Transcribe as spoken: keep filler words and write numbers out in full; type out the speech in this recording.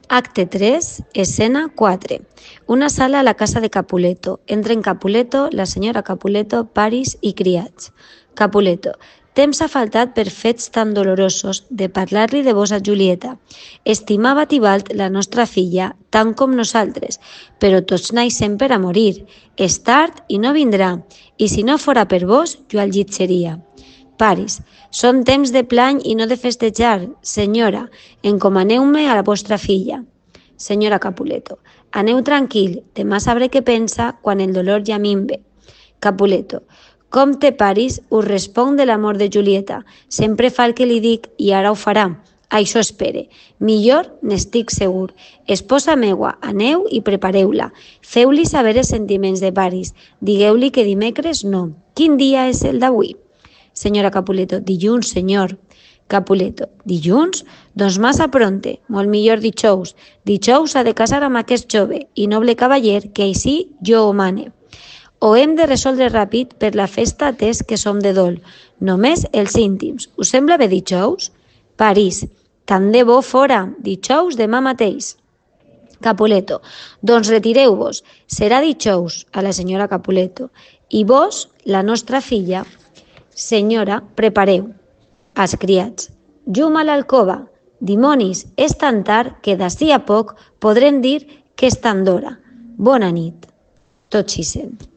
Acte tres, escena quatre. Una sala a la casa de Capuleto. Entren Capuleto, la senyora Capuleto, Paris i criats. Capuleto. Temps ha faltat per fets tan dolorosos de parlar-li de vos a Julieta. Estimava Tibalt la nostra filla, tant com nosaltres, però tots naixem per a morir. És tard i no vindrà, i si no fora per vos, jo al llit seria. Paris. Són temps de plany i no de festejar. Senyora, encomaneu-me a la vostra filla. Senyora Capuleto. Aneu tranquil, demà sabré què pensa quan el dolor ja minve. Capuleto. Comte Paris us responc de l'amor de Julieta. Sempre fa el que li dic i ara ho farà. Això espere. Millor n'estic segur. Esposa meua, aneu i prepareu-la. Feu-li saber els sentiments de Paris. Digueu-li que dimecres no. Quin dia és el d'avui? Senyora Capuleto, dilluns, senyor. Capuleto, dilluns? Doncs massa pronte, molt millor dijous. Dijous s'ha de casar amb aquest jove i noble cavaller que així jo ho mane. Ho hem de resoldre ràpid per la festa atès que som de dol. Només els íntims. Us sembla bé dijous? París, tant de bo fora, dijous demà mateix. Capuleto, doncs retireu-vos. Serà dijous a la senyora Capuleto. I vos, la nostra filla, senyora, prepareu. Els criats. Llum a l'alcova. Dimonis, és tan tard que d'ací a poc podrem dir que és tan d'hora. Bona nit. Tot s'hi sent.